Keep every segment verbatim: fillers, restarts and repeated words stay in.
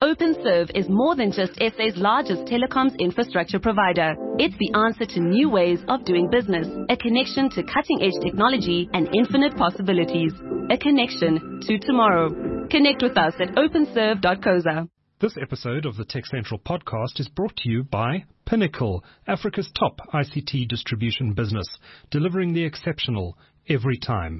OpenServe is more than just S A's largest telecoms infrastructure provider. It's the answer to new ways of doing business, a connection to cutting-edge technology and infinite possibilities, a connection to tomorrow. Connect with us at openserve dot co za. This episode of the Tech Central podcast is brought to you by Pinnacle, Africa's top I C T distribution business, delivering the exceptional every time.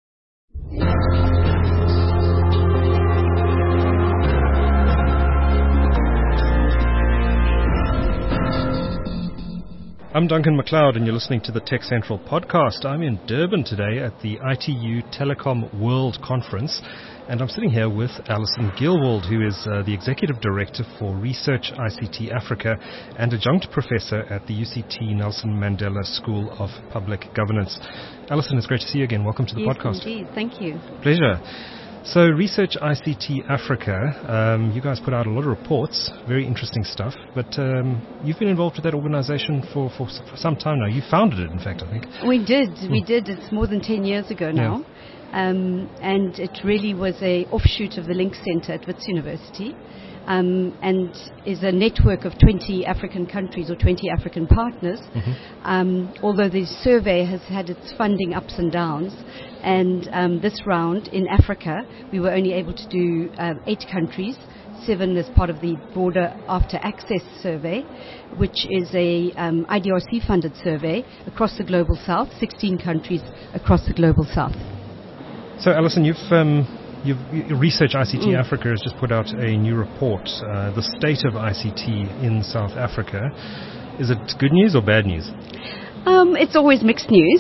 I'm Duncan McLeod, and you're listening to the Tech Central podcast. I'm in Durban today at the I T U Telecom World Conference, and I'm sitting here with Alison Gilwald, who is uh, the Executive Director for Research I C T Africa and Adjunct Professor at the U C T Nelson Mandela School of Public Governance. Alison, it's great to see you again. Welcome to the yes, podcast. Indeed. Thank you. Pleasure. So Research I C T Africa, um, you guys put out a lot of reports, very interesting stuff, but um, you've been involved with that organization for, for, for some time now. You founded it, in fact, I think. We did. Hmm. We did. It's more than ten years ago now. Yeah. Um, and it really was a offshoot of the Link Center at Wits University. Um, and is a network of twenty African countries or twenty African partners. Mm-hmm. Um, although the survey has had its funding ups and downs, and um, this round in Africa we were only able to do uh, eight countries, seven as part of the Broader After Access Survey, which is a um, I D R C funded survey across the Global South, sixteen countries across the Global South. So Alison, you've um You've, Research I C T mm. Africa has just put out a new report, uh, the state of I C T in South Africa. Is it good news or bad news? Um, it's always mixed news.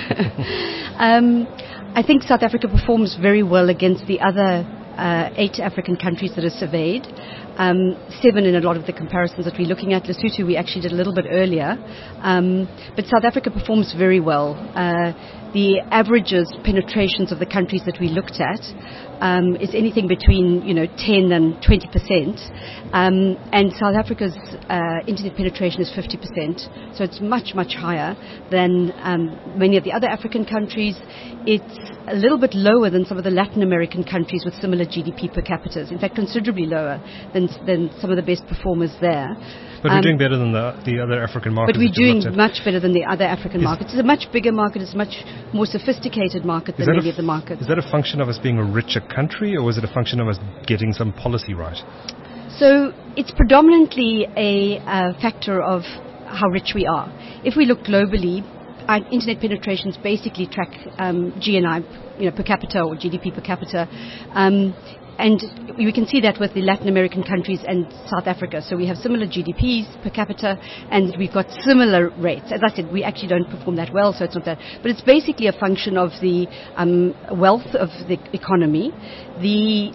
um, I think South Africa performs very well against the other uh, eight African countries that are surveyed. Um, seven in a lot of the comparisons that we're looking at. Lesotho we actually did a little bit earlier. Um, but South Africa performs very well. Uh, the averages, penetrations of the countries that we looked at um, is anything between, you know, ten and twenty percent. Um, and South Africa's uh, internet penetration is fifty percent. So it's much, much higher than um, many of the other African countries. It's a little bit lower than some of the Latin American countries with similar G D P per capita. In fact, considerably lower than than some of the best performers there. But um, we're doing better than the, the other African markets. But we're doing much better than the other African is markets. It's a much bigger market. It's a much more sophisticated market than many f- of the markets. Is that a function of us being a richer country, or was it a function of us getting some policy right? So it's predominantly a uh, factor of how rich we are. If we look globally, our internet penetrations basically track um, G N I, you know, per capita or G D P per capita. Um, And we can see that with the Latin American countries and South Africa. So we have similar G D Ps per capita, and we've got similar rates. As I said, we actually don't perform that well, so it's not that. But it's basically a function of the um, wealth of the economy, the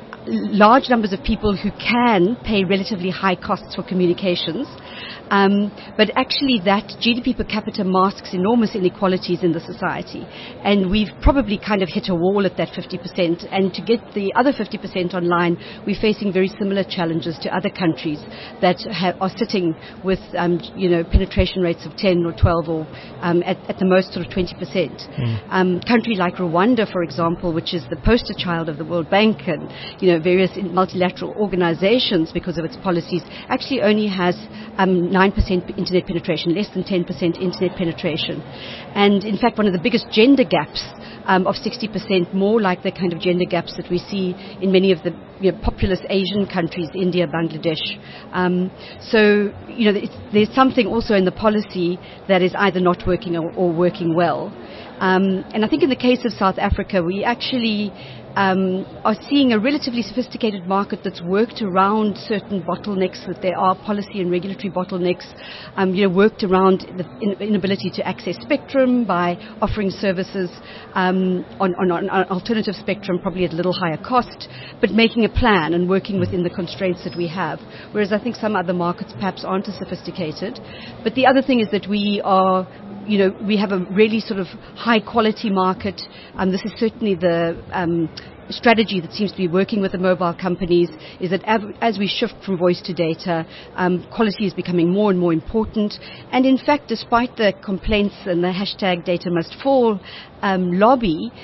large numbers of people who can pay relatively high costs for communications. Um, but actually that G D P per capita masks enormous inequalities in the society. And we've probably kind of hit a wall at that fifty percent. And to get the other fifty percent online, we're facing very similar challenges to other countries that have, are sitting with, um, you know, penetration rates of ten or twelve or um, at, at the most sort of twenty percent. Mm. Um, country like Rwanda, for example, which is the poster child of the World Bank and, you know, various multilateral organizations because of its policies, actually only has um, nine percent internet penetration, less than ten percent internet penetration. And in fact, one of the biggest gender gaps um, of sixty percent, more like the kind of gender gaps that we see in many of the, you know, populous Asian countries, India, Bangladesh. Um, so, you know, it's, there's something also in the policy that is either not working or, or working well. Um, and I think in the case of South Africa, we actually um, are seeing a relatively sophisticated market that's worked around certain bottlenecks, that there are policy and regulatory bottlenecks, um, you know, worked around the inability to access spectrum by offering services um, on, on, on alternative spectrum, probably at a little higher cost, but making a plan and working within the constraints that we have. Whereas I think some other markets perhaps aren't as sophisticated. But the other thing is that we are, you know, we have a really sort of high quality market. Um, this is certainly the um, strategy that seems to be working with the mobile companies, is that av- as we shift from voice to data, um, quality is becoming more and more important. And in fact, despite the complaints and the hashtag data must fall um, lobby,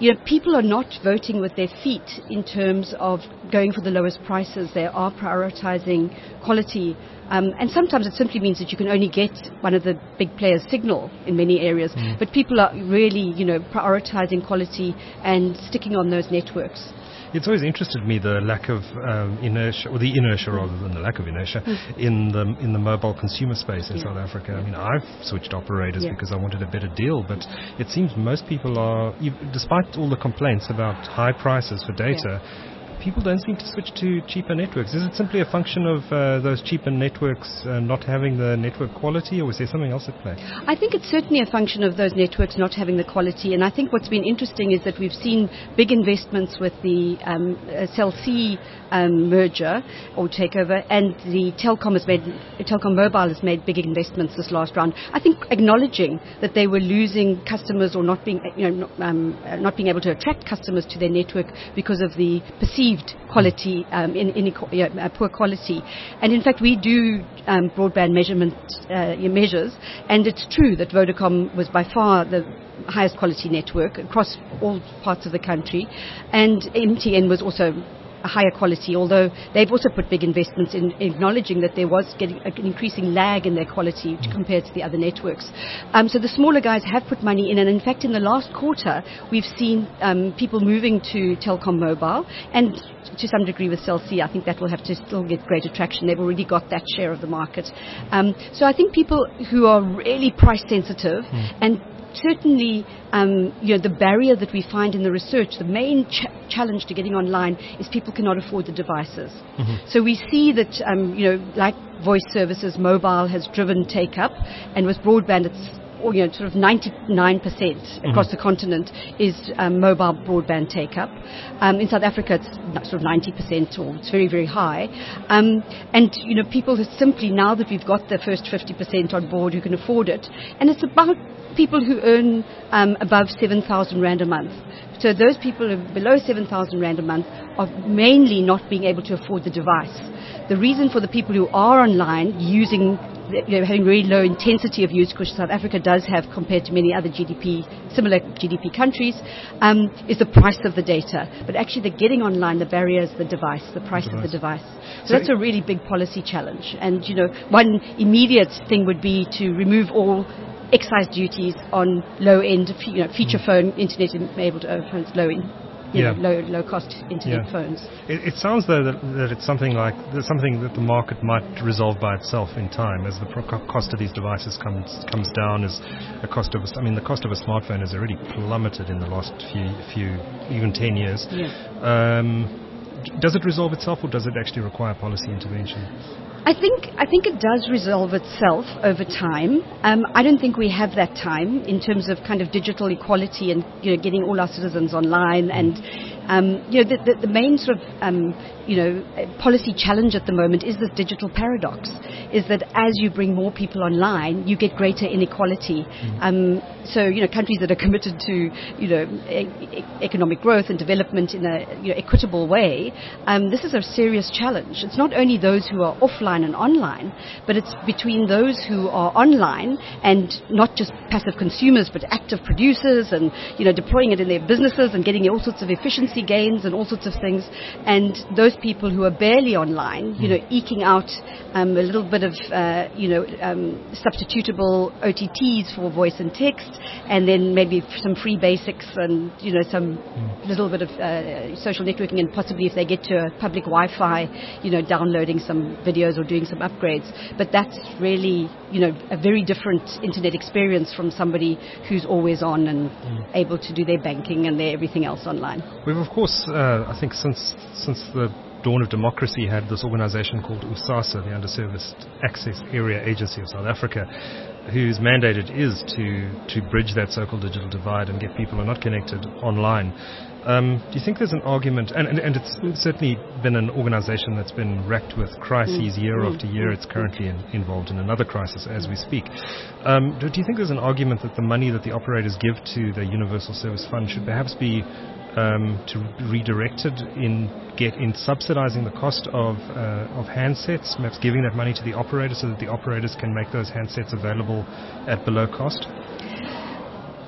you know, people are not voting with their feet in terms of going for the lowest prices. They are prioritizing quality. Um, and sometimes it simply means that you can only get one of the big players' signal in many areas. Mm. But people are really, you know, prioritizing quality and sticking on those networks. It's always interested me the lack of um, inertia, or the inertia rather than the lack of inertia, mm. in the in the mobile consumer space in yeah. South Africa. I mean, I've switched operators yeah. because I wanted a better deal, but it seems most people are, despite all the complaints about high prices for data, yeah. people don't seem to switch to cheaper networks. Is it simply a function of uh, those cheaper networks uh, not having the network quality, or is there something else at play? I think it's certainly a function of those networks not having the quality, and I think what's been interesting is that we've seen big investments with the um, uh, Cell C um, merger or takeover, and the Telkom has made, Telkom Mobile has made big investments this last round. I think acknowledging that they were losing customers or not being, you know, not, um, not being able to attract customers to their network because of the perceived quality, um, in, in uh, poor quality. And in fact, we do um, broadband measurement uh, measures, and it's true that Vodacom was by far the highest quality network across all parts of the country, and M T N was also a higher quality, although they've also put big investments in acknowledging that there was getting an increasing lag in their quality mm. compared to the other networks. Um, so the smaller guys have put money in, and in fact in the last quarter we've seen um, people moving to Telkom Mobile, and to some degree with Cell C. I think that will have to still get greater traction. They've already got that share of the market. Um, so I think people who are really price sensitive mm. and certainly, um, you know, the barrier that we find in the research, the main ch- challenge to getting online is people cannot afford the devices. Mm-hmm. So we see that, um, you know, like voice services, mobile has driven take up, and with broadband, it's or, you know, sort of ninety-nine percent across mm-hmm. the continent is um, mobile broadband take-up. Um, in South Africa, it's sort of ninety percent, or it's very, very high. Um, and, you know, people have simply, now that we've got the first fifty percent on board who can afford it, and it's about people who earn um, above seven thousand rand a month. So those people who are below seven thousand rand a month are mainly not being able to afford the device. The reason for the people who are online using, you know, having very low intensity of use, which South Africa does have compared to many other G D P, similar G D P countries, um, is the price of the data. But actually the getting online, the barrier is the device, the price the of the device. So, so that's a really big policy challenge. And, you know, one immediate thing would be to remove all excise duties on low-end, you know, feature mm. phone internet enabled phones, low-end. You yeah. know, low, low-cost internet yeah. phones. It, it sounds though that, that it's something like there's something that the market might resolve by itself in time, as the pro- cost of these devices comes comes down. As the cost of, a, I mean, the cost of a smartphone has already plummeted in the last few, few even ten years. Yeah. Um, does it resolve itself, or does it actually require policy intervention? I think I think it does resolve itself over time. Um, I don't think we have that time in terms of kind of digital equality and, you know, getting all our citizens online. And um, you know, the, the, the main sort of um, you know policy challenge at the moment is this digital paradox: is that as you bring more people online, you get greater inequality. Mm. Um, so you know, countries that are committed to you know e- e- economic growth and development in a you know, equitable way, um, this is a serious challenge. It's not only those who are offline and online, but it's between those who are online and not just passive consumers but active producers, and you know deploying it in their businesses and getting all sorts of efficiency gains and all sorts of things, and those people who are barely online, you know, eking out um, a little bit of uh, you know um, substitutable O T Ts for voice and text, and then maybe some free basics and you know some mm. little bit of uh, social networking, and possibly if they get to a public Wi-Fi, you know, downloading some videos or doing some upgrades. But that's really, you know, a very different internet experience from somebody who's always on and mm. able to do their banking and their everything else online. We've of course, uh, I think since since the dawn of democracy, had this organization called USASA, the Underserviced Access Area Agency of South Africa, whose mandate it is to, to bridge that so-called digital divide and get people who are not connected online. Um, do you think there's an argument, and, and, and it's certainly been an organization that's been racked with crises mm. year mm. after year. It's currently in, involved in another crisis as we speak. Um, do, do you think there's an argument that the money that the operators give to the Universal Service Fund should perhaps be um, to redirected in get in subsidizing the cost of uh, of handsets, perhaps giving that money to the operators so that the operators can make those handsets available at below cost?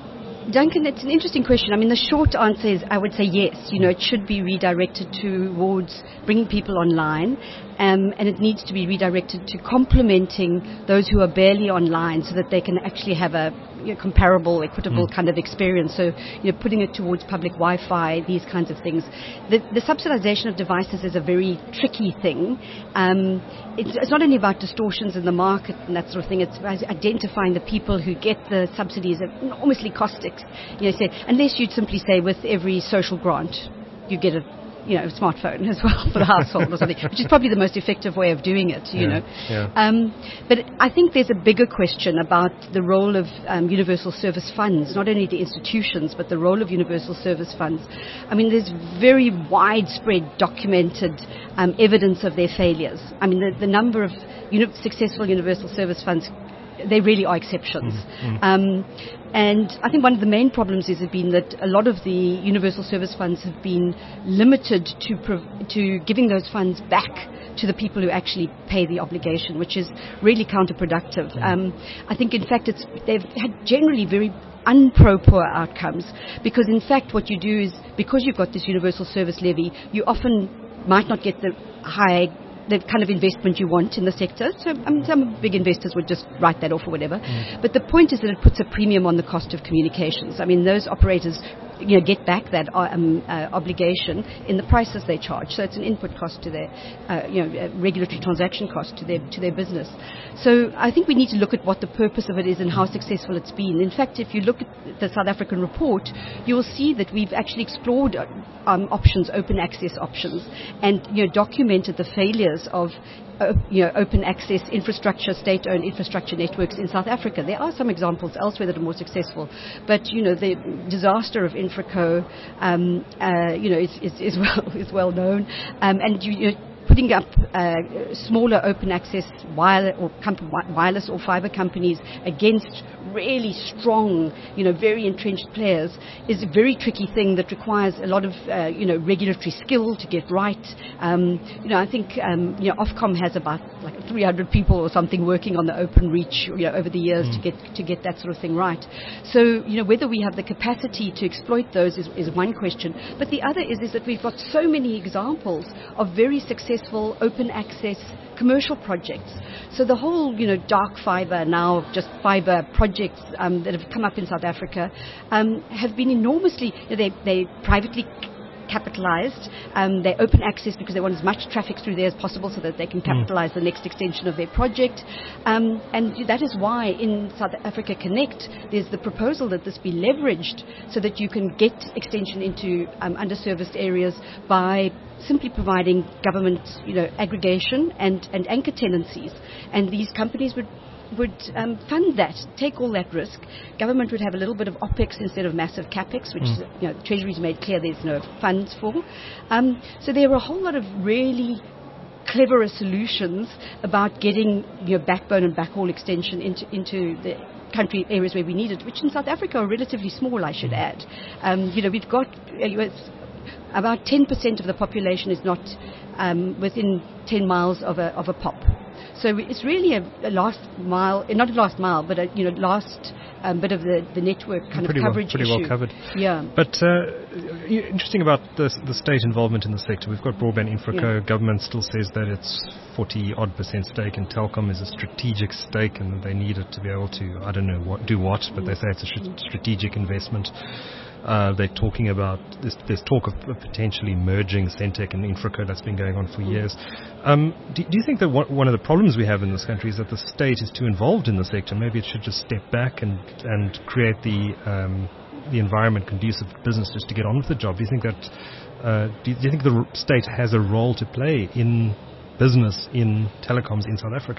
Duncan, it's an interesting question. I mean, the short answer is I would say yes. You know, it should be redirected towards bringing people online, um, and it needs to be redirected to complementing those who are barely online so that they can actually have a you know, comparable, equitable mm. kind of experience. So, you know, putting it towards public Wi-Fi, these kinds of things. The, the subsidization of devices is a very tricky thing. Um, it's, it's not only about distortions in the market and that sort of thing. It's about identifying the people who get the subsidies are enormously caustic. You know, say, unless you'd simply say with every social grant, you get a you know, smartphone as well for the household or something, which is probably the most effective way of doing it, you yeah, know. Yeah. Um, but I think there's a bigger question about the role of um, universal service funds, not only the institutions, but the role of universal service funds. I mean, there's very widespread documented um, evidence of their failures. I mean, the, the number of uni- successful universal service funds, they really are exceptions. Mm-hmm. Um, and I think one of the main problems has been that a lot of the universal service funds have been limited to prov- to giving those funds back to the people who actually pay the obligation, which is really counterproductive. Mm-hmm. Um, I think, in fact, it's they've had generally very unpro-poor outcomes because, in fact, what you do is, because you've got this universal service levy, you often might not get the high the kind of investment you want in the sector. So I mean, some big investors would just write that off or whatever. Mm. But the point is that it puts a premium on the cost of communications. I mean, those operators, you know, get back that um, uh, obligation in the prices they charge. So it's an input cost to their, uh, you know, regulatory transaction cost to their to their business. So I think we need to look at what the purpose of it is and how successful it's been. In fact, if you look at the South African report, you will see that we've actually explored um, options, open access options, and you know, documented the failures of uh, you know, open access infrastructure, state-owned infrastructure networks in South Africa. There are some examples elsewhere that are more successful, but you know, the disaster of Infraco, um, uh, you know, is, is, is well is well known, um, and you. you know, putting up uh, smaller open access wireless or, comp- wireless or fiber companies against really strong, you know, very entrenched players is a very tricky thing that requires a lot of, uh, you know, regulatory skill to get right. Um, you know, I think, um, you know, Ofcom has about like three hundred people or something working on the open reach, you know, over the years mm. to get to get that sort of thing right. So, you know, whether we have the capacity to exploit those is, is one question. But the other is, is that we've got so many examples of very successful open access commercial projects. So the whole, you know, dark fiber, now just fiber projects um, that have come up in South Africa um, have been enormously, you know, they they privately capitalized. Um, they open access because they want as much traffic through there as possible so that they can capitalize mm. the next extension of their project. Um, and that is why in South Africa Connect, there's the proposal that this be leveraged so that you can get extension into um, underserviced areas by simply providing government, you know, aggregation and, and anchor tenancies. And these companies would would um, fund that, take all that risk. Government would have a little bit of OPEX instead of massive CAPEX, which mm. you know, the Treasury's made clear there's no funds for. Um, so there are a whole lot of really cleverer solutions about getting your backbone and backhaul extension into into the country areas where we need it, which in South Africa are relatively small, I should add. Um, you know, we've got uh, about ten percent of the population is not um, within ten miles of a of a pop. So it's really a, a last mile, not a last mile, but a, you know, last um, bit of the, the network kind pretty of coverage well, pretty issue. well covered. Yeah. But uh, interesting about the, the state involvement in the sector. We've got Broadband Infraco. Yeah. Government still says that it's forty odd percent stake, and Telkom is a strategic stake, and they need it to be able to, I don't know what, do what, but mm. they say it's a sh- strategic investment. Uh, they're talking about this, there's talk of potentially merging Centec and Infraco. That's been going on for years. Um, do, do you think that one, one of the problems we have in this country is that the state is too involved in the sector? Maybe it should just step back and and create the um, the environment conducive to business just to get on with the job. Do you think that uh, do, you, do you think the state has a role to play in business in telecoms in South Africa?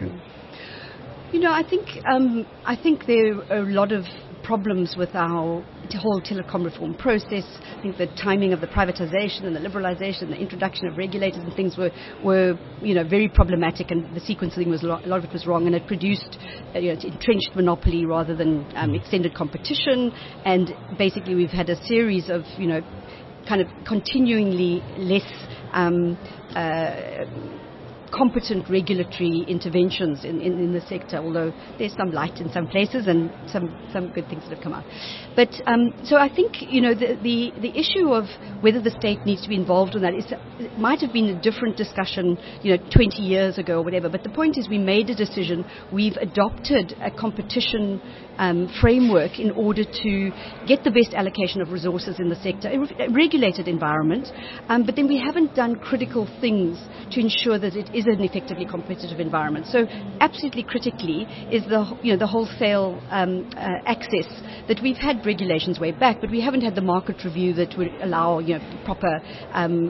You know, I think um, I think there are a lot of problems with our whole telecom reform process. I think the timing of the privatization and the liberalization, the introduction of regulators and things were, were you know, very problematic, and the sequencing was a lot, a lot of it was wrong, and it produced uh, you know, entrenched monopoly rather than um, extended competition. And basically, we've had a series of you know, kind of continuingly less. Um, uh, competent regulatory interventions in, in, in the sector, although there's some light in some places and some, some good things that have come out. But um, so I think, you know, the, the, the issue of whether the state needs to be involved in that is, it might have been a different discussion, you know, twenty years ago or whatever. But the point is we made a decision. We've adopted a competition um, framework in order to get the best allocation of resources in the sector, a regulated environment. Um, but then we haven't done critical things to ensure that it is an effectively competitive environment. So absolutely critically is the, you know, the wholesale um, uh, access that we've had regulations way back, but we haven't had the market review that would allow, you know, proper um,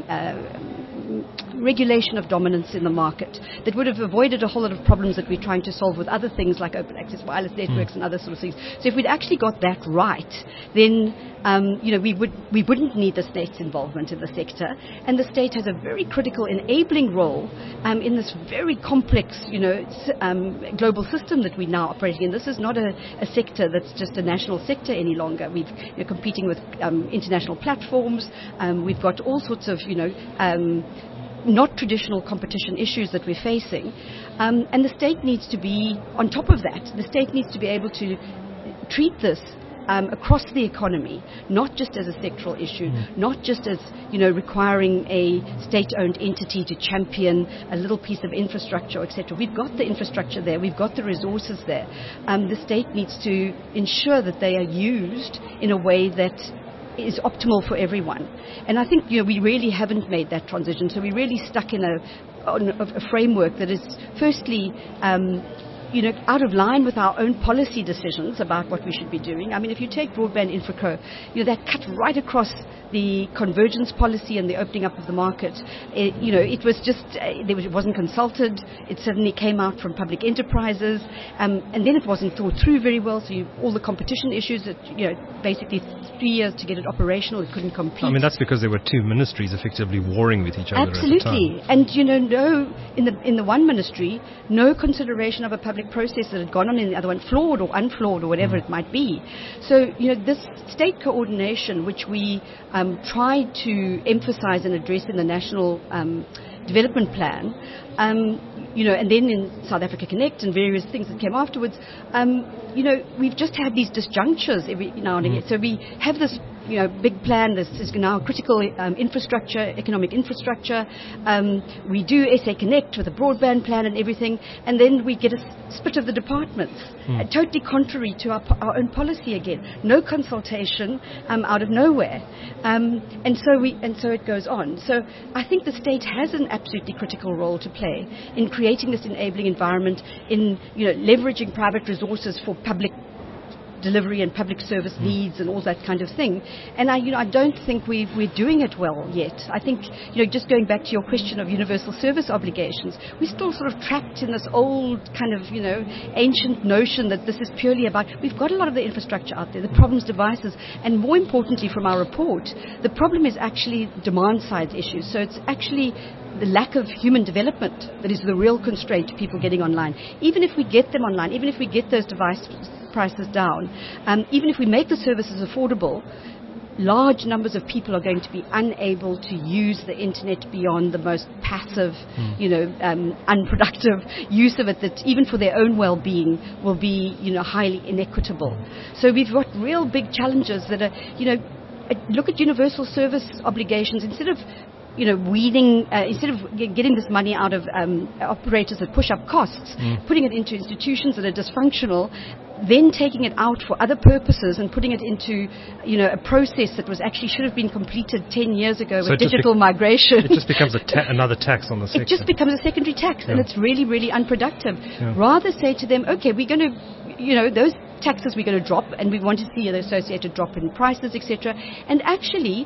uh, regulation of dominance in the market that would have avoided a whole lot of problems that we're trying to solve with other things like open access wireless networks mm. and other sort of things. So if we'd actually got that right, then um, you know, we would we wouldn't need the state's involvement in the sector, and the state has a very critical enabling role um, in this very complex, you know, um, global system that we're now operating in. This is not a, a sector that's just a national sector any longer. We've, we're competing with um, international platforms. Um, we've got all sorts of, you know, um, not traditional competition issues that we're facing. Um, and the state needs to be on top of that. The state needs to be able to treat this Um, across the economy, not just as a sectoral issue, mm. not just as, you know, requiring a state-owned entity to champion a little piece of infrastructure, et cetera. We've got the infrastructure there, we've got the resources there. Um, the state needs to ensure that they are used in a way that is optimal for everyone. And I think, you know, we really haven't made that transition, so we're really stuck in a, on a, a framework that is firstly um, you know, out of line with our own policy decisions about what we should be doing. I mean, if you take Broadband Infraco, you know, that cut right across the convergence policy and the opening up of the market. It, you know, it was just, uh, there was, it wasn't consulted. It suddenly came out from public enterprises, um, and then it wasn't thought through very well. So you, all the competition issues that, you know, basically three years to get it operational, it couldn't complete. I mean, that's because there were two ministries effectively warring with each other. Absolutely. At the time. And, you know, no, in the in the one ministry, no consideration of a public process that had gone on in the other one, flawed or unflawed or whatever mm. it might be. So, you know, this state coordination, which we um, tried to emphasize and address in the National um, Development Plan, um, you know, and then in South Africa Connect and various things that came afterwards, um, you know, we've just had these disjunctures every now and again. Mm. So we have this, you know, big plan. This is now critical um, infrastructure, economic infrastructure. Um, we do S A Connect with a broadband plan and everything, and then we get a split of the departments, mm. uh, totally contrary to our, our own policy again. No consultation um, out of nowhere, um, and so we and so it goes on. So I think the state has an absolutely critical role to play in creating this enabling environment, in, you know, leveraging private resources for public delivery and public service mm. needs and all that kind of thing. And I, you know, I don't think we've, we're doing it well yet. I think, you know, just going back to your question of universal service obligations, we're still sort of trapped in this old kind of, you know, ancient notion that this is purely about, we've got a lot of the infrastructure out there, the problems, devices, and more importantly from our report, the problem is actually demand side issues. So it's actually the lack of human development that is the real constraint to people getting online. Even if we get them online, even if we get those device prices down, um, even if we make the services affordable, large numbers of people are going to be unable to use the internet beyond the most passive, mm. you know, um, unproductive use of it, that even for their own well-being will be, you know, highly inequitable. So we've got real big challenges that are, you know, look at universal service obligations. Instead of you know, weeding, uh, instead of g- getting this money out of um, operators that push up costs, mm. putting it into institutions that are dysfunctional, then taking it out for other purposes and putting it into, you know, a process that was actually should have been completed ten years ago so with digital be- migration. It just becomes a ta- another tax on the sector. It just becomes a secondary tax, yeah. and it's really, really unproductive. Yeah. Rather say to them, okay, we're going to, you know, those taxes we're going to drop, and we want to see the associated drop in prices, et cetera. And actually,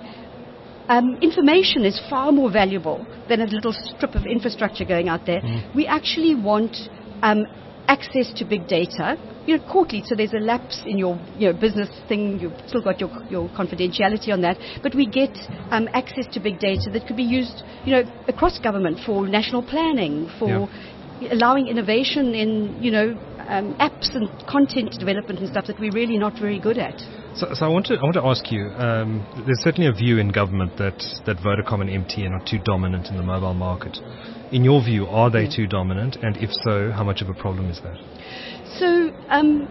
Um, information is far more valuable than a little strip of infrastructure going out there. Mm. We actually want um, access to big data, you know, quarterly. So there's a lapse in your, you know, business thing. You've still got your, your confidentiality on that, but we get um, access to big data that could be used, you know, across government for national planning, for yeah. allowing innovation in, you know, um, apps and content development and stuff that we're really not very good at. So, so I want to I want to ask you. Um, there's certainly a view in government that that Vodacom and M T N are too dominant in the mobile market. In your view, are they too dominant? And if so, how much of a problem is that? So, um,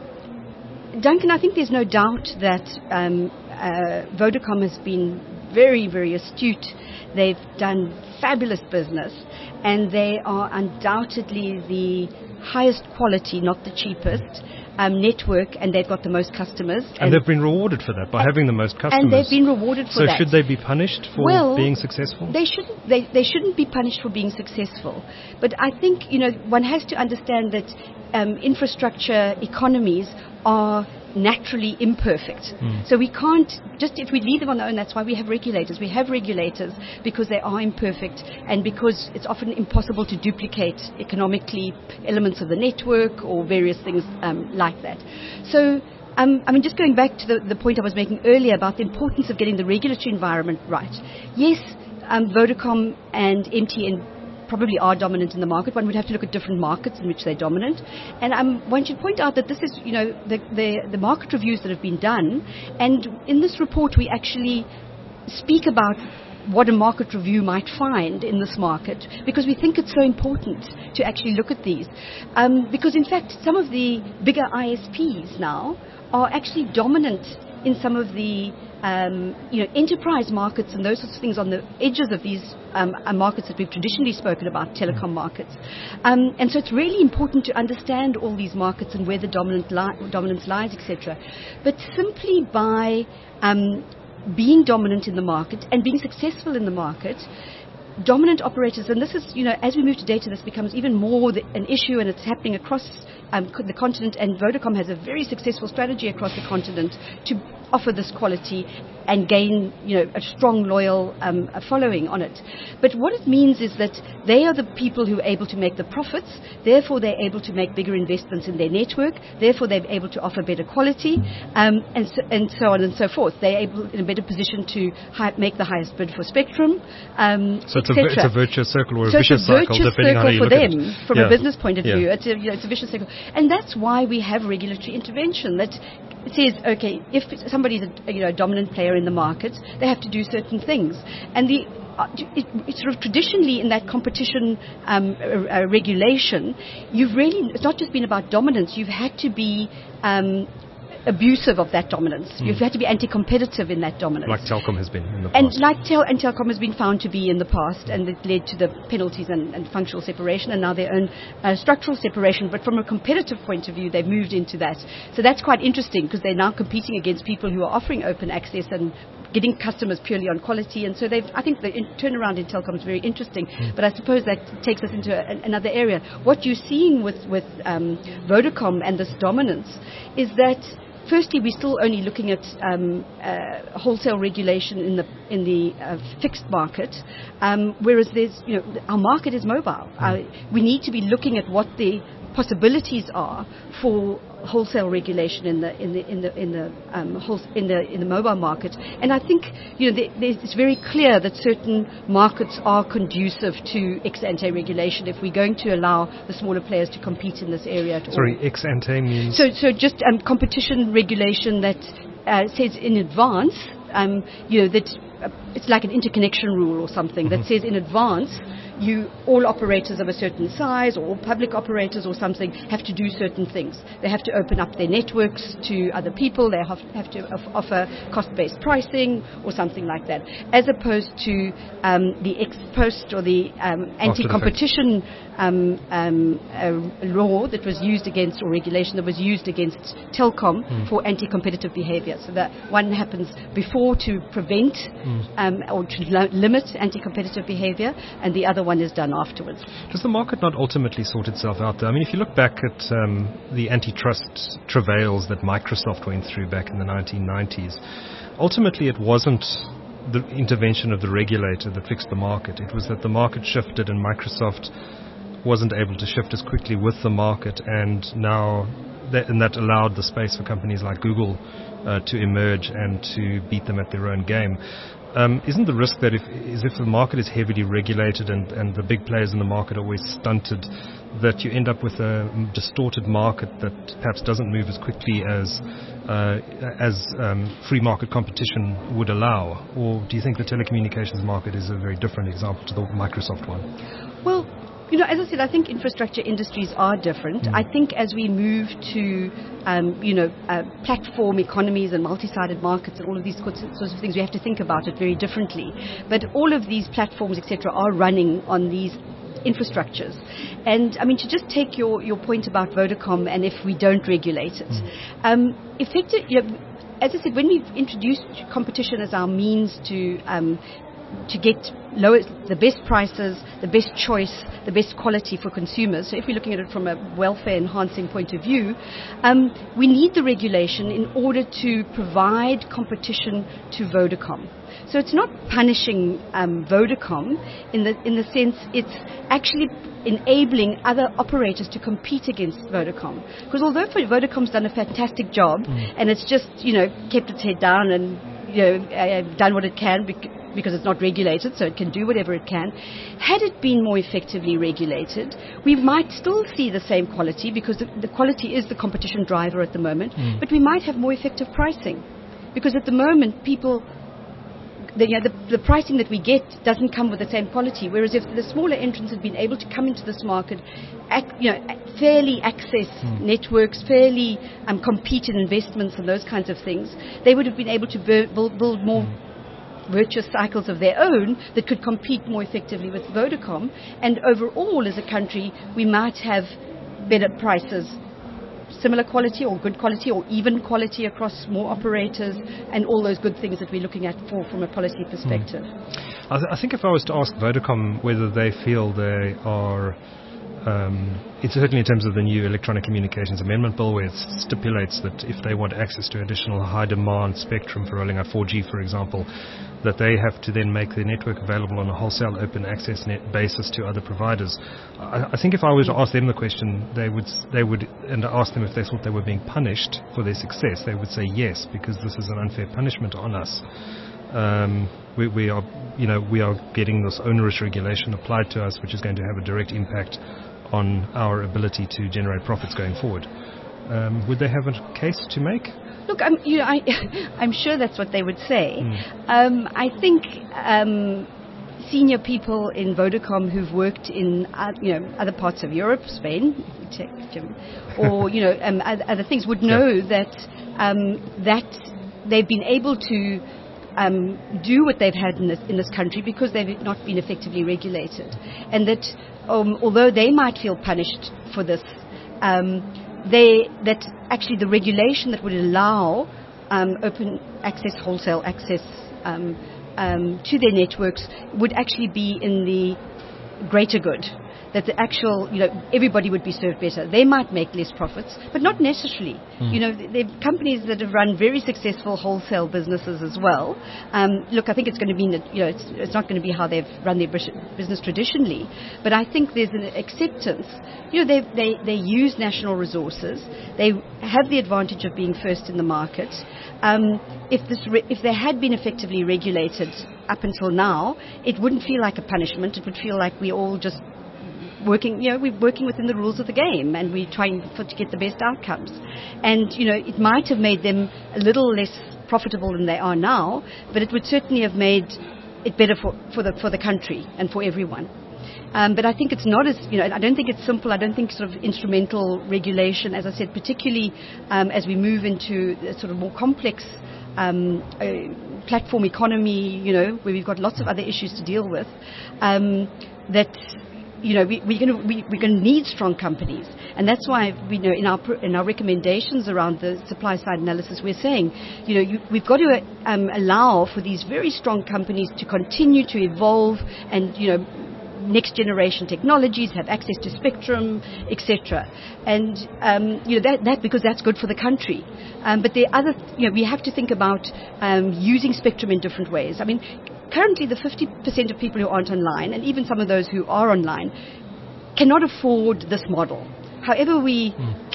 Duncan, I think there's no doubt that um, uh, Vodacom has been very, very astute. They've done fabulous business, and they are undoubtedly the highest quality, not the cheapest, um, network, and they've got the most customers. And, and they've been rewarded for that by having the most customers. And they've been rewarded for so that. So should they be punished for well, being successful? They shouldn't. They, they shouldn't be punished for being successful. But I think, you know, one has to understand that um, infrastructure economies are naturally imperfect. Mm. So we can't, just if we leave them on their own, that's why we have regulators. We have regulators because they are imperfect and because it's often impossible to duplicate economically elements of the network or various things um, like that. So, um, I mean, just going back to the, the point I was making earlier about the importance of getting the regulatory environment right. Yes, um, Vodacom and M T N probably are dominant in the market. One would have to look at different markets in which they're dominant. And um, one should point out that this is, you know, the, the, the market reviews that have been done. And in this report, we actually speak about what a market review might find in this market, because we think it's so important to actually look at these. Um, because, in fact, some of the bigger I S Ps now are actually dominant in some of the Um, you know, enterprise markets and those sorts of things on the edges of these um, uh, markets that we've traditionally spoken about, telecom markets. Um, and so it's really important to understand all these markets and where the dominant li- dominance lies, et cetera. But simply by um, being dominant in the market and being successful in the market, dominant operators, and this is, you know, as we move to data, this becomes even more the, an issue, and it's happening across um, the continent, and Vodacom has a very successful strategy across the continent to offer this quality and gain, you know, a strong, loyal um, following on it. But what it means is that they are the people who are able to make the profits, therefore they're able to make bigger investments in their network, therefore they're able to offer better quality, um, and, so, and so on and so forth. They're able in a better position to hi- make the highest bid for spectrum, um, So it's a, it's a virtuous circle or a so vicious it's a virtuous cycle, depending circle on how you for look them, at it. from Yeah. a business point of Yeah. view. It's a, you know, it's a vicious circle. And that's why we have regulatory intervention that says, okay, if somebody's a you know, dominant player in the market, they have to do certain things. And the uh, it, it's sort of traditionally in that competition um, uh, uh, regulation, you've really, it's not just been about dominance, you've had to be um, abusive of that dominance. Mm. You've had to be anti-competitive in that dominance. Like Telkom has been in the past. And like Tel- and Telkom has been found to be in the past, and it led to the penalties and, and functional separation, and now their own uh, structural separation. But from a competitive point of view, they've moved into that. So that's quite interesting, because they're now competing against people who are offering open access and getting customers purely on quality. And so they've, I think the in- turnaround in Telkom is very interesting. Mm. But I suppose that takes us into a, another area. What you're seeing with, with um, Vodacom and this dominance is that firstly, we're still only looking at um, uh, wholesale regulation in the in the uh, fixed market, um, whereas there's, you know, our market is mobile. Mm. Uh, we need to be looking at what the possibilities are for wholesale regulation in the in the in the in the um, whole, in the in the mobile market. And I think, you know, it's very clear that certain markets are conducive to ex ante regulation if we're going to allow the smaller players to compete in this area at all. Sorry, ex ante means? So so just um, competition regulation that uh, says in advance, um, you know, that uh, it's like an interconnection rule or something mm-hmm. that says in advance, you, all operators of a certain size, or all public operators or something, have to do certain things. They have to open up their networks to other people. They have, have to offer cost-based pricing or something like that, as opposed to um, the ex post or the um, anti-competition um, um, uh, law that was used against, or regulation that was used against Telkom mm. for anti-competitive behavior. So that one happens before to prevent mm. um, or to lo- limit anti-competitive behavior, and the other one is done afterwards. Does the market not ultimately sort itself out, though? I mean, if you look back at um, the antitrust travails that Microsoft went through back in the nineteen nineties, ultimately it wasn't the intervention of the regulator that fixed the market. It was that the market shifted and Microsoft wasn't able to shift as quickly with the market, and now that, and that allowed the space for companies like Google uh, to emerge and to beat them at their own game. Um, isn't the risk that if, is if the market is heavily regulated and, and the big players in the market are always stunted, that you end up with a distorted market that perhaps doesn't move as quickly as uh, as um, free market competition would allow? Or do you think the telecommunications market is a very different example to the Microsoft one? Well, you know, as I said, I think infrastructure industries are different. Mm. I think as we move to, um, you know, uh, platform economies and multi-sided markets and all of these sorts of things, we have to think about it very differently. But all of these platforms, et cetera, are running on these infrastructures. And, I mean, to just take your, your point about Vodacom and if we don't regulate it, mm. um, effective, you know, as I said, when we've introduced competition as our means to um, to get lowest, the best prices, the best choice, the best quality for consumers. So if we're looking at it from a welfare enhancing point of view, um, we need the regulation in order to provide competition to Vodacom. So it's not punishing um, Vodacom in the in the sense it's actually enabling other operators to compete against Vodacom. Because although Vodacom's done a fantastic job mm. and it's just, you know, kept its head down and, you know, uh, done what it can bec- because it's not regulated, so it can do whatever it can. Had it been more effectively regulated, we might still see the same quality because the, the quality is the competition driver at the moment, mm. but we might have more effective pricing. Because at the moment, people, the, you know, the, the pricing that we get doesn't come with the same quality, whereas if the smaller entrants had been able to come into this market, ac- you know, fairly access mm. networks, fairly um, compete in investments and those kinds of things, they would have been able to build, build, build more mm. virtuous cycles of their own that could compete more effectively with Vodacom. And overall, as a country, we might have better prices, similar quality or good quality or even quality across more operators and all those good things that we're looking at for from a policy perspective. Mm. I, th- I think if I was to ask Vodacom whether they feel they are Um, it's certainly in terms of the new Electronic Communications Amendment Bill, where it stipulates that if they want access to additional high-demand spectrum for rolling out four G, for example, that they have to then make their network available on a wholesale open access net basis to other providers. I, I think if I was to ask them the question, they would, they would, and ask them if they thought they were being punished for their success, they would say yes, because this is an unfair punishment on us. Um, we, we are, you know, we are getting this onerous regulation applied to us, which is going to have a direct impact on our ability to generate profits going forward. Um, would they have a case to make? Look, I'm, you know, I, I'm sure that's what they would say. Mm. Um, I think um, senior people in Vodacom who've worked in, uh, you know, other parts of Europe, Spain, or you know, um, other things would know yeah. that um, that they've been able to Um, do what they've had in this, in this country because they've not been effectively regulated. And that um, although they might feel punished for this, um, they, that actually the regulation that would allow um, open access, wholesale access um, um, to their networks would actually be in the greater good. That the actual, you know, everybody would be served better. They might make less profits, but not necessarily. Mm. You know, there are companies that have run very successful wholesale businesses as well. Um, look, I think it's going to be, you know, it's, it's not going to be how they've run their business traditionally, but I think there's an acceptance. You know, they they they use national resources. They have the advantage of being first in the market. Um, if this re- if they had been effectively regulated up until now, it wouldn't feel like a punishment. It would feel like we all just working, you know, we're working within the rules of the game and we're trying for, to get the best outcomes. And, you know, it might have made them a little less profitable than they are now, but it would certainly have made it better for, for, the, for the country and for everyone. Um, but I think it's not as, you know, I don't think it's simple. I don't think sort of instrumental regulation, as I said, particularly um, as we move into a sort of more complex um, uh, platform economy, you know, where we've got lots of other issues to deal with, um, that you know, we, we're going we, we're going to need strong companies, and that's why we you know in our in our recommendations around the supply side analysis, we're saying, you know, you, we've got to um, allow for these very strong companies to continue to evolve, and you know, next generation technologies, have access to spectrum, et cetera. And um, you know that, that because that's good for the country. Um, but there are other, you know, we have to think about um, using spectrum in different ways. I mean, currently the fifty percent of people who aren't online, and even some of those who are online, cannot afford this model. However we mm.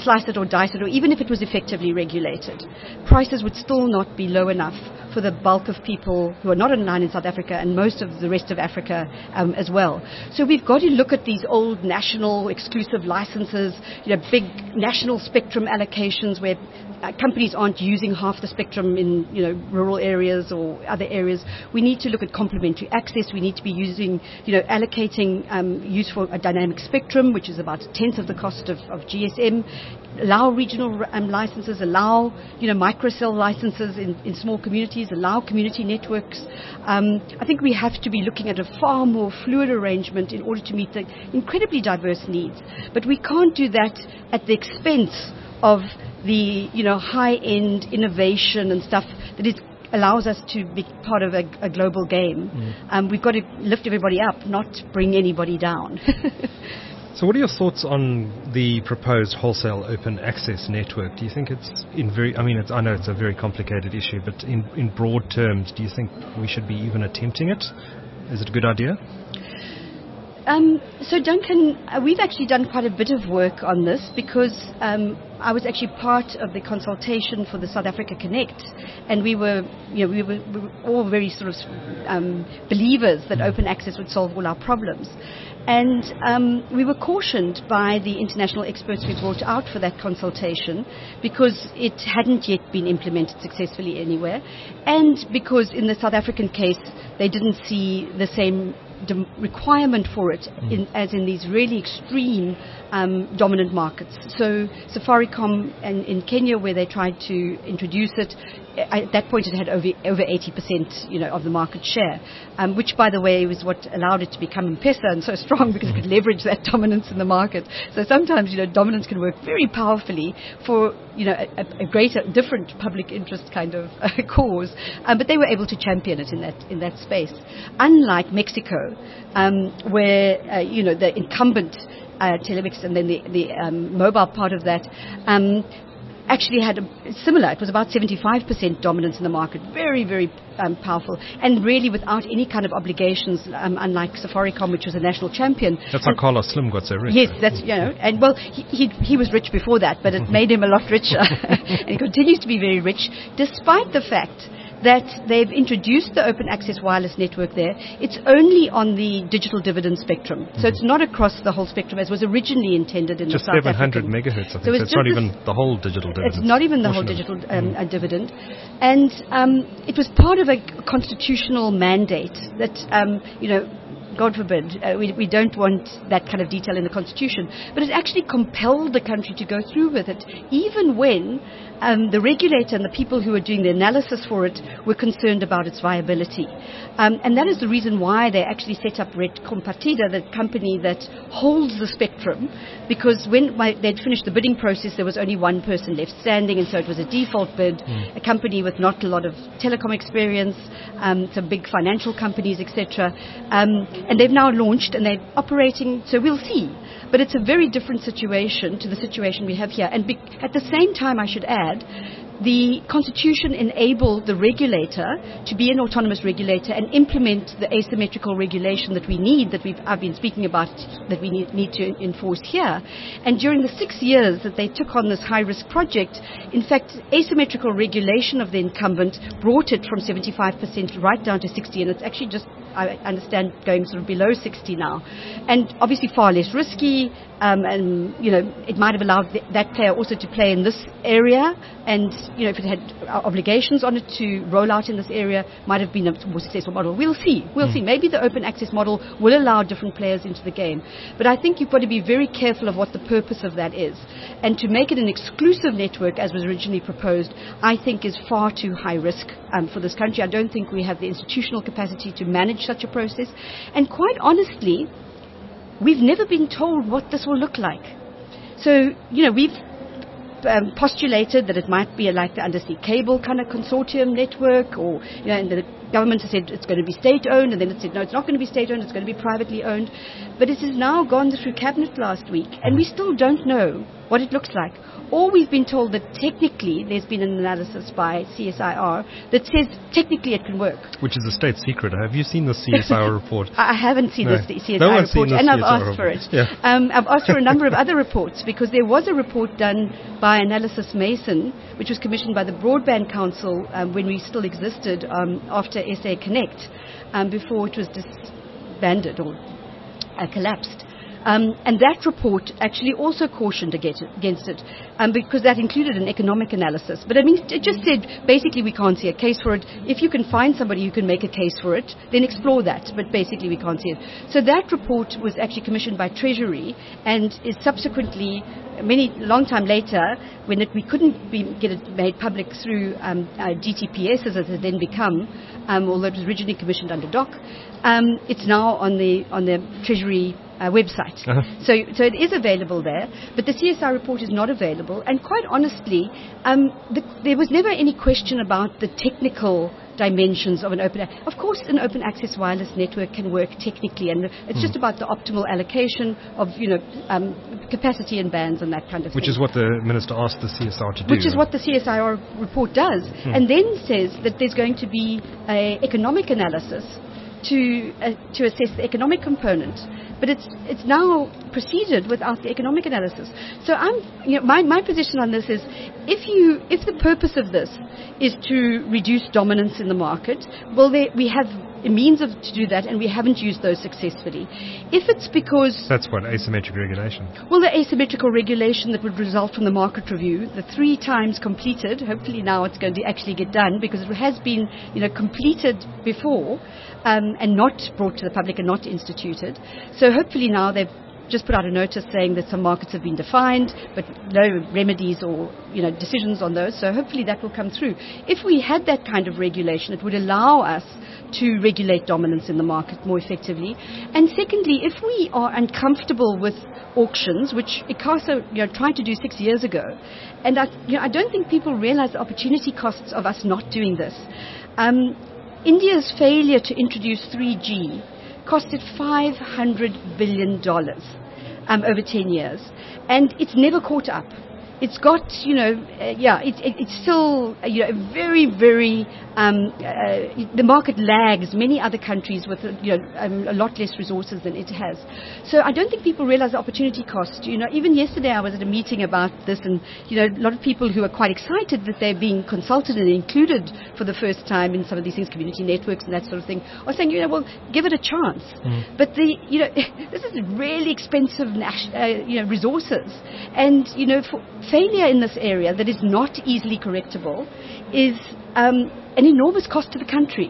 slice it or dice it, or even if it was effectively regulated, prices would still not be low enough for the bulk of people who are not online in South Africa and most of the rest of Africa um, as well. So we've got to look at these old national exclusive licenses, you know, big national spectrum allocations where uh, companies aren't using half the spectrum in, you know, rural areas or other areas. We need to look at complementary access. We need to be using, you know, allocating um, use for a dynamic spectrum, which is about a tenth of the cost of, of G S M. Allow regional um, licenses, allow, you know, microcell licenses in, in small communities, allow community networks. Um, I think we have to be looking at a far more fluid arrangement in order to meet the incredibly diverse needs. But we can't do that at the expense of the, you know, high-end innovation and stuff that is allows us to be part of a, a global game. Mm. Um, we've got to lift everybody up, not bring anybody down. So what are your thoughts on the proposed wholesale open access network? Do you think it's in very, I mean, it's, I know it's a very complicated issue, but in, in broad terms, do you think we should be even attempting it? Is it a good idea? Um, so Duncan, uh, we've actually done quite a bit of work on this because um, I was actually part of the consultation for the South Africa Connect, and we were, you know, we were, we were all very sort of um, believers that open access would solve all our problems. And um, we were cautioned by the international experts we brought out for that consultation because it hadn't yet been implemented successfully anywhere, and because in the South African case they didn't see the same de- requirement for it in, as in these really extreme um, dominant markets. So Safaricom and in Kenya, where they tried to introduce it, at that point it had over over eighty percent, you know, of the market share, um, which by the way was what allowed it to become M-Pesa and so strong because it could leverage that dominance in the market. So sometimes, you know, dominance can work very powerfully for, you know, a, a greater, different public interest kind of uh, cause, um, but they were able to champion it in that in that space. Unlike Mexico, um, where uh, you know the incumbent uh, Telmex and then the the um, mobile part of that. Um, actually had a similar, it was about seventy-five percent dominance in the market, very, very um, powerful, and really without any kind of obligations, um, unlike Safaricom, which was a national champion. That's how Carlos Slim got so rich. Yes, that's, you know, and well, he, he, he was rich before that, but it made him a lot richer, and he continues to be very rich, despite the fact that they've introduced the open access wireless network there. It's only on the digital dividend spectrum. So it's not across the whole spectrum as was originally intended in Just the South seven hundred African. megahertz, I think. So it's, so it's not even the whole digital dividend. It's not even the whole digital um, uh, dividend. And um, it was part of a constitutional mandate that, um, you know, God forbid, uh, we, we don't want that kind of detail in the Constitution. But it actually compelled the country to go through with it, even when um, the regulator and the people who were doing the analysis for it were concerned about its viability. Um, and that is the reason why they actually set up Red Compartida, the company that holds the spectrum, because when my, they'd finished the bidding process, there was only one person left standing, and so it was a default bid, mm. a company with not a lot of telecom experience, um, some big financial companies, et cetera. Um, And they've now launched and they're operating, so we'll see. But it's a very different situation to the situation we have here. And be, at the same time, I should add, the Constitution enabled the regulator to be an autonomous regulator and implement the asymmetrical regulation that we need, that we've, I've been speaking about, that we need, need to enforce here. And during the six years that they took on this high-risk project, in fact, asymmetrical regulation of the incumbent brought it from seventy-five percent right down to sixty, and it's actually just, I understand, going sort of below sixty now. And obviously far less risky, um, and, you know, it might have allowed th- that player also to play in this area, and, you know, if it had obligations on it to roll out in this area, might have been a more successful model. We'll see. We'll mm. see. Maybe the open access model will allow different players into the game. But I think you've got to be very careful of what the purpose of that is. And to make it an exclusive network, as was originally proposed, I think is far too high risk um, for this country. I don't think we have the institutional capacity to manage such a process. And quite honestly, we've never been told what this will look like. So, you know, we've Um, postulated that it might be like the undersea cable kind of consortium network, or, you know, and the government has said it's going to be state-owned, and then it said, no, it's not going to be state-owned, it's going to be privately owned. But it has now gone through Cabinet last week, and we still don't know what it looks like. Or we've been told that technically there's been an analysis by C S I R that says technically it can work. Which is a state secret. Have you seen the C S I R report? I haven't seen no. the C S I no R report, and I've C S I R asked for it. Yeah. Um, I've asked for a number of other reports, because there was a report done by Analysis Mason, which was commissioned by the Broadband Council um, when we still existed um, after S A Connect, um, before it was disbanded or uh, collapsed. Um, and that report actually also cautioned against it, against it um, because that included an economic analysis. But I mean, it just said basically we can't see a case for it. If you can find somebody who can make a case for it, then explore that. But basically we can't see it. So that report was actually commissioned by Treasury and is subsequently, many long time later, when it, we couldn't be, get it made public through um, uh, D T P S as it had then become, um, although it was originally commissioned under D O C, um, it's now on the on the Treasury Uh, website. Uh-huh. So, so it is available there, but the C S I report is not available. And quite honestly, um, the, there was never any question about the technical dimensions of an open. Of course, an open access wireless network can work technically, and it's mm. just about the optimal allocation of, you know, um, capacity and bands and that kind of Which thing. is what the minister asked the C S I R to do. Which is what the C S I R report does, mm. and then says that there's going to be an economic analysis to uh, to assess the economic component, but it's it's now proceeded without the economic analysis. So I'm, you know, my my position on this is, if you if the purpose of this is to reduce dominance in the market, well, there, we have a means of to do that, and we haven't used those successfully. If it's because that's what asymmetric regulation. Well, the asymmetrical regulation that would result from the market review, the three times completed. Hopefully now it's going to actually get done, because it has been, you know, completed before. Um, and not brought to the public and not instituted. So hopefully now they've just put out a notice saying that some markets have been defined, but no remedies or, you know, decisions on those. So hopefully that will come through. If we had that kind of regulation, it would allow us to regulate dominance in the market more effectively. And secondly, if we are uncomfortable with auctions, which ICASA, you know, tried to do six years ago, and I, you know, I don't think people realize the opportunity costs of us not doing this. Um, India's failure to introduce three G costed five hundred billion dollars um, over ten years, and it's never caught up. It's got, you know, uh, yeah, it, it, it's still, uh, you know, very, very, um, uh, the market lags many other countries with, uh, you know, um, a lot less resources than it has. So I don't think people realize the opportunity cost. You know, even yesterday I was at a meeting about this, and, you know, a lot of people who are quite excited that they're being consulted and included for the first time in some of these things, community networks and that sort of thing, are saying, you know, well, give it a chance. Mm. But the, you know, this is really expensive, uh, you know, resources. And, you know, for failure in this area that is not easily correctable is um, an enormous cost to the country.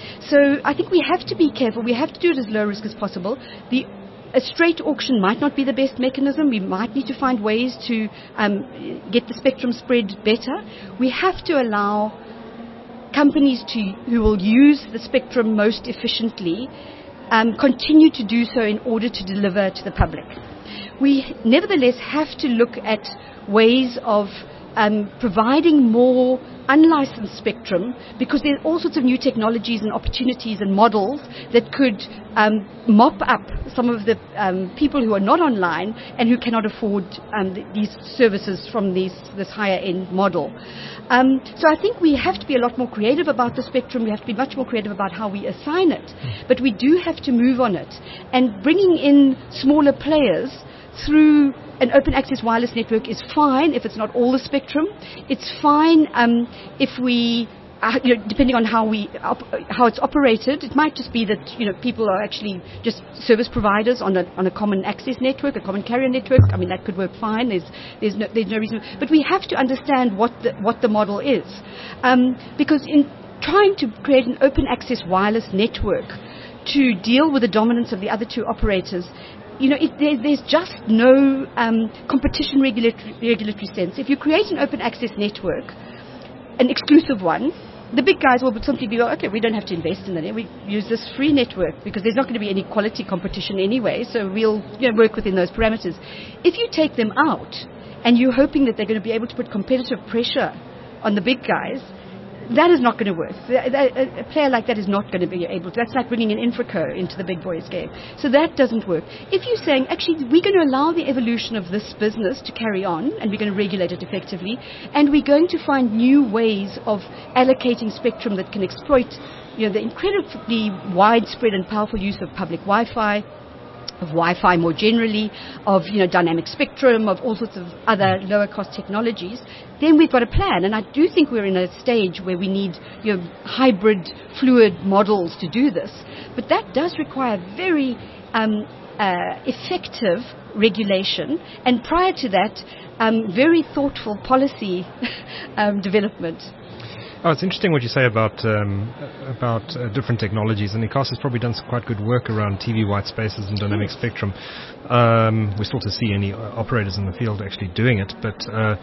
So I think we have to be careful. We have to do it as low risk as possible. The A straight auction might not be the best mechanism. We might need to find ways to um, get the spectrum spread better. We have to allow companies to, who will use the spectrum most efficiently, um, continue to do so in order to deliver to the public. We nevertheless have to look at ways of um, providing more unlicensed spectrum, because there are all sorts of new technologies and opportunities and models that could um, mop up some of the um, people who are not online and who cannot afford um, th- these services from these, this higher end model. Um, so I think we have to be a lot more creative about the spectrum. We have to be much more creative about how we assign it. Mm. But we do have to move on it. And bringing in smaller players through an open access wireless network is fine if it's not all the spectrum. It's fine um, if we, uh, you know, depending on how we op- how it's operated. It might just be that, you know, people are actually just service providers on a on a common access network, a common carrier network. I mean, that could work fine. There's there's no there's no reason, but we have to understand what the what the model is, um, because in trying to create an open access wireless network to deal with the dominance of the other two operators, you know, it, there, there's just no um, competition regulatory, regulatory sense. If you create an open access network, an exclusive one, the big guys will simply be, well, okay, we don't have to invest in that. We use this free network because there's not going to be any quality competition anyway, so we'll, you know, work within those parameters. If you take them out and you're hoping that they're going to be able to put competitive pressure on the big guys, that is not going to work. A, a player like that is not going to be able to. That's like bringing an Infraco into the big boys game. So that doesn't work. If you're saying, actually, we're going to allow the evolution of this business to carry on, and we're going to regulate it effectively, and we're going to find new ways of allocating spectrum that can exploit, you know, the incredibly widespread and powerful use of public Wi-Fi, of Wi-Fi more generally, of, you know, dynamic spectrum, of all sorts of other lower cost technologies, then we've got a plan. And I do think we're in a stage where we need, you know, hybrid, fluid models to do this. But that does require very um, uh, effective regulation, and prior to that, um, very thoughtful policy um, development. Oh, it's interesting what you say about um, about uh, different technologies, and ICASA has probably done some quite good work around T V white spaces and dynamic spectrum. Um, we're still to see any operators in the field actually doing it, but uh,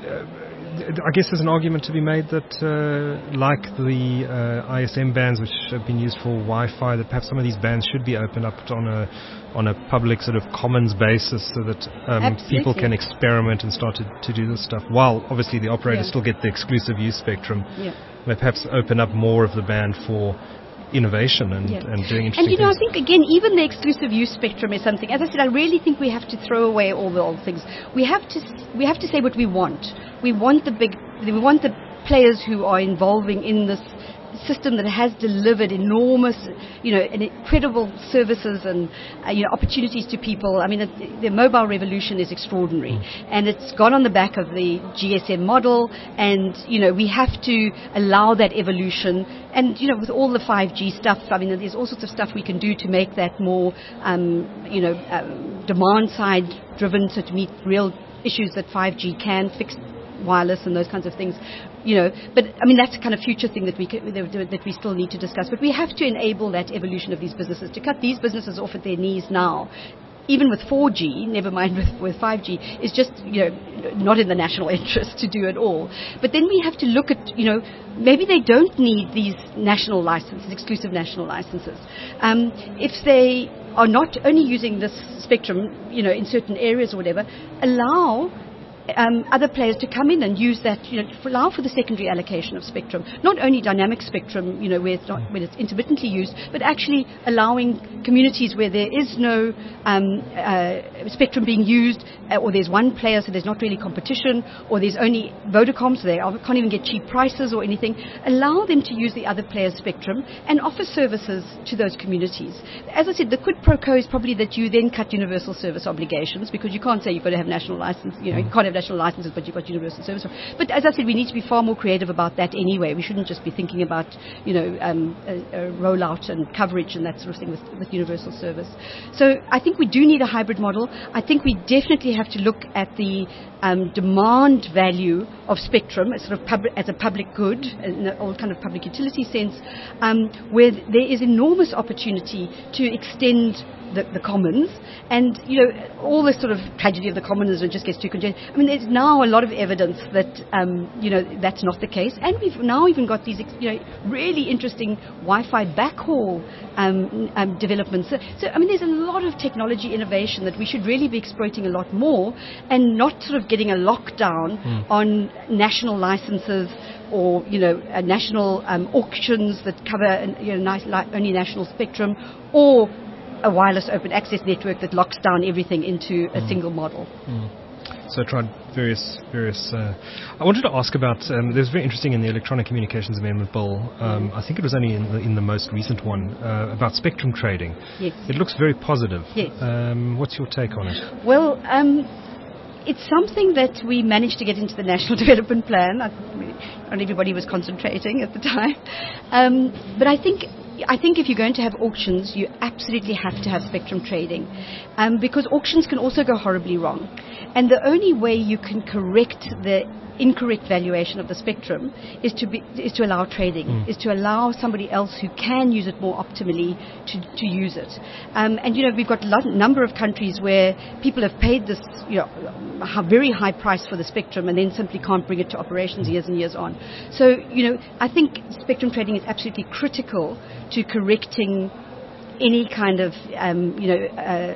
I guess there's an argument to be made that, uh, like the uh, I S M bands, which have been used for Wi-Fi, that perhaps some of these bands should be opened up on a on a public sort of commons basis, so that um, people can experiment and start to, to do this stuff, while obviously the operators yeah. still get the exclusive use spectrum. Yeah. They perhaps open up more of the band for innovation and, yeah. and doing interesting And, you know, things. I think, again, even the exclusive use spectrum is something, as I said, I really think we have to throw away all the old things. We have to we have to say what we want. We want the big, we want the players who are involving in this system that has delivered enormous, you know, incredible services and uh, you know, opportunities to people. I mean, it, the mobile revolution is extraordinary, mm. and it's gone on the back of the G S M model. And you know, we have to allow that evolution. And you know, with all the five G stuff, I mean, there's all sorts of stuff we can do to make that more, um, you know, um, demand side driven, so to meet real issues that five G can fix. Wireless and those kinds of things, you know. But I mean, that's a kind of future thing that we could, that we still need to discuss. But we have to enable that evolution of these businesses. To cut these businesses off at their knees now, even with four G, never mind with, with five G, is just, you know, not in the national interest to do at all. But then we have to look at, you know, maybe they don't need these national licenses, exclusive national licenses. Um, if they are not only using this spectrum, you know, in certain areas or whatever, allow Um, other players to come in and use that, you know, to allow for the secondary allocation of spectrum. Not only dynamic spectrum, you know, where it's not, when it's intermittently used, but actually allowing communities where there is no um, uh, spectrum being used, uh, or there's one player, so there's not really competition, or there's only Vodacom, so they can't even get cheap prices or anything. Allow them to use the other players' spectrum and offer services to those communities. As I said, the quid pro quo is probably that you then cut universal service obligations, because you can't say you've got to have national license, you know, you can't have national licenses, but you've got universal service. But as I said, we need to be far more creative about that anyway. We shouldn't just be thinking about, you know, um, a, a rollout and coverage and that sort of thing with, with universal service. So I think we do need a hybrid model. I think we definitely have to look at the um, demand value of spectrum as sort of pub- as a public good, in an old kind of public utility sense, um, where there is enormous opportunity to extend The, the commons, and you know, all this sort of tragedy of the commons, it just gets too congested. I mean, there's now a lot of evidence that um, you know, that's not the case, and we've now even got these, you know, really interesting Wi-Fi backhaul um, um, developments. So, so I mean, there's a lot of technology innovation that we should really be exploiting a lot more, and not sort of getting a lockdown mm. on national licenses or, you know, uh, national um, auctions that cover, you know, nice, like, only national spectrum, or a wireless open access network that locks down everything into a mm. single model. Mm. So I tried various, various. Uh, I wanted to ask about. Um, there's very interesting in the Electronic Communications Amendment Bill. Um, mm. I think it was only in the, in the most recent one uh, about spectrum trading. Yes. It looks very positive. Yes. Um, what's your take on it? Well, um, it's something that we managed to get into the National Development Plan. I, not everybody was concentrating at the time, um, but I think. I think if you're going to have auctions, you absolutely have to have spectrum trading, um, because auctions can also go horribly wrong. And the only way you can correct the incorrect valuation of the spectrum is to be, is to allow trading, mm. is to allow somebody else who can use it more optimally to, to use it. Um, and, you know, we've got a lot, number of countries where people have paid this, you know, a very high price for the spectrum and then simply can't bring it to operations years and years on. So, you know, I think spectrum trading is absolutely critical to correcting any kind of, um, you know, uh,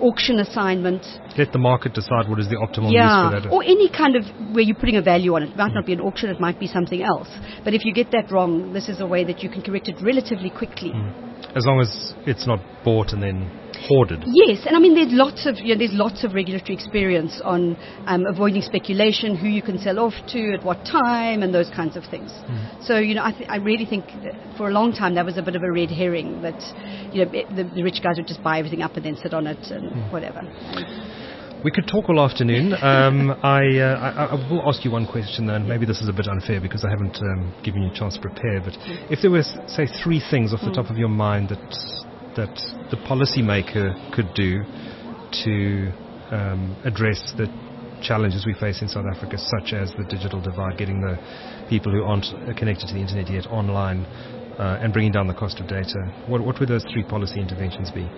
auction assignment. Let the market decide what is the optimal yeah, use for that. Or any kind of where you're putting a value on it. It might not be an auction, it might be something else. But if you get that wrong, this is a way that you can correct it relatively quickly. Mm. As long as it's not bought and then hoarded. Yes, and I mean there's lots of you know, there's lots of regulatory experience on um, avoiding speculation, who you can sell off to, at what time, and those kinds of things. Mm. So you know, I, th- I really think that for a long time that was a bit of a red herring, that you know the, the rich guys would just buy everything up and then sit on it and mm. whatever. And we could talk all afternoon. um, I, uh, I, I will ask you one question, and maybe this is a bit unfair because I haven't um, given you a chance to prepare. But mm. if there were, say, three things off the mm. top of your mind that that the policymaker could do to um, address the challenges we face in South Africa, such as the digital divide, getting the people who aren't connected to the internet yet online, uh, and bringing down the cost of data, what, what would those three policy interventions be?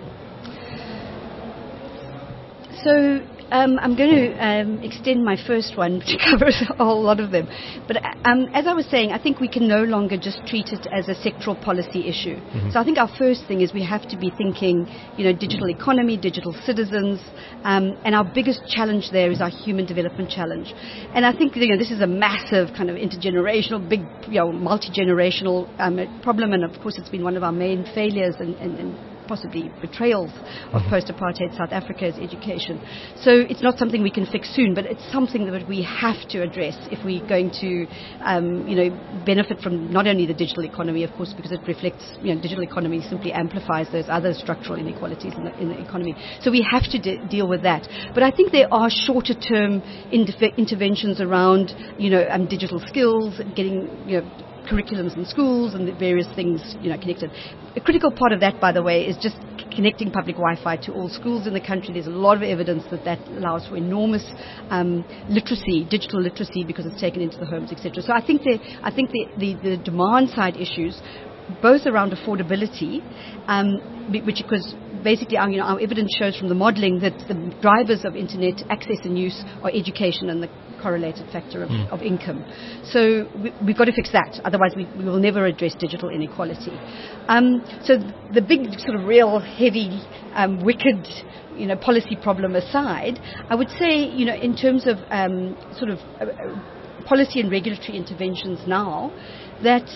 So um, I'm going to um, extend my first one to cover a whole lot of them. But um, as I was saying, I think we can no longer just treat it as a sectoral policy issue. Mm-hmm. So I think our first thing is we have to be thinking, you know, digital economy, digital citizens, um, and our biggest challenge there is our human development challenge. And I think, you know, this is a massive kind of intergenerational, big, you know, multi-generational um, problem, and of course it's been one of our main failures and, and, and possibly betrayals of post-apartheid South Africa's education. So it's not something we can fix soon, but it's something that we have to address if we're going to, um, you know, benefit from not only the digital economy, of course, because it reflects, you know, digital economy simply amplifies those other structural inequalities in the, in the economy. So we have to de- deal with that. But I think there are shorter-term indif- interventions around, you know, um, digital skills, getting, you know, curriculums in schools and the various things, you know, connected. A critical part of that, by the way, is just connecting public Wi-Fi to all schools in the country. There's a lot of evidence that that allows for enormous um, literacy, digital literacy, because it's taken into the homes, et cetera. So I think the I think the, the, the demand side issues, both around affordability, um, which because basically our, you know, our evidence shows from the modelling that the drivers of internet access and use are education and the correlated factor of, mm. of income. So we, we've got to fix that, otherwise we, we will never address digital inequality. Um, so the big sort of real heavy, um, wicked, you know, policy problem aside, I would say, you know, in terms of um, sort of uh, policy and regulatory interventions now, that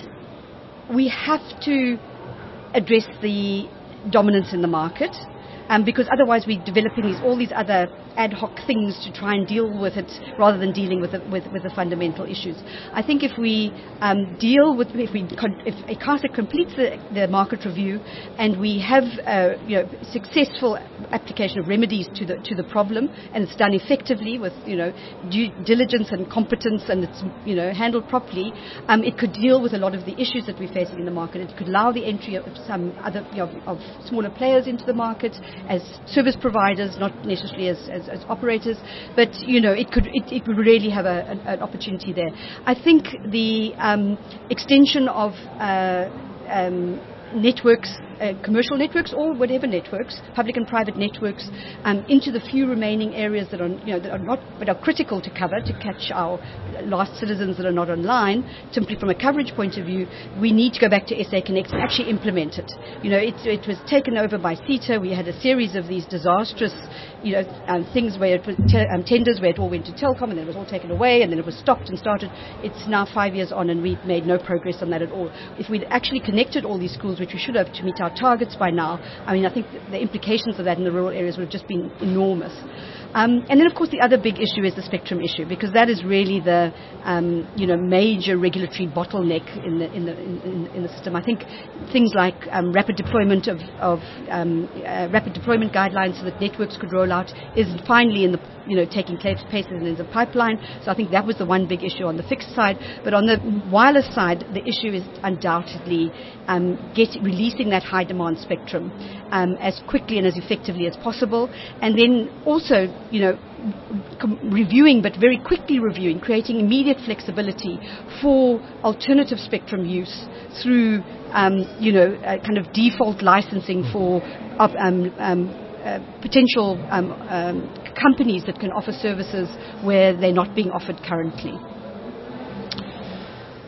we have to address the dominance in the market, um, because otherwise we're developing these, all these other ad hoc things to try and deal with it rather than dealing with the, with, with the fundamental issues. I think if we um, deal with, if we, con- if ICASA completes the, the market review and we have uh, you know, successful application of remedies to the to the problem, and it's done effectively with, you know, due diligence and competence, and it's, you know, handled properly, um, it could deal with a lot of the issues that we're facing in the market. It could allow the entry of some other, you know, of smaller players into the market as service providers, not necessarily as, as as operators, but, you know, it could it, it would really have a, an, an opportunity there. I think the um, extension of uh, um, networks, uh, commercial networks or whatever networks, public and private networks, um, into the few remaining areas that are, you know, that are not, but are critical to cover, to catch our last citizens that are not online. Simply from a coverage point of view, we need to go back to S A Connect and actually implement it. You know, it, it was taken over by CETA. We had a series of these disastrous, you know, um, things where it was te- um, tenders where it all went to Telkom and then it was all taken away and then it was stopped and started. It's now five years on and we've made no progress on that at all. If we'd actually connected all these schools, which we should have, to meet our targets by now, I mean, I think the implications of that in the rural areas would have just been enormous. Um, and then, of course, the other big issue is the spectrum issue, because that is really the, um, you know, major regulatory bottleneck in the in the in, in the system. I think things like um, rapid deployment of, of um, uh, rapid deployment guidelines so that networks could roll out is finally in the, you know, taking place and in the pipeline. So I think that was the one big issue on the fixed side. But on the wireless side, the issue is undoubtedly um, get releasing that high demand spectrum um, as quickly and as effectively as possible, and then also, you know, com- reviewing, but very quickly reviewing, creating immediate flexibility for alternative spectrum use through, um, you know, uh, kind of default licensing for uh, um, um, uh, potential um, um, companies that can offer services where they're not being offered currently.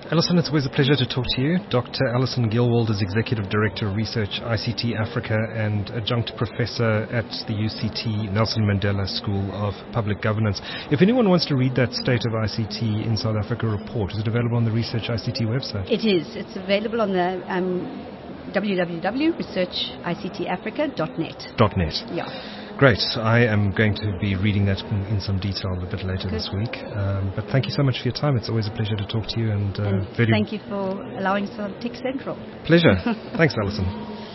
Alison, it's always a pleasure to talk to you. Doctor Alison Gilwald is Executive Director of Research, I C T Africa, and Adjunct Professor at the U C T Nelson Mandela School of Public Governance. If anyone wants to read that State of I C T in South Africa report, is it available on the Research I C T website? It is. It's available on the um, w w w dot research i c t africa dot net. .net. Yeah. Great. I am going to be reading that in, in some detail a bit later Good. this week. Um, but thank you so much for your time. It's always a pleasure to talk to you. And, uh, and very thank you for allowing us on Tech Central. Pleasure. Thanks, Alison.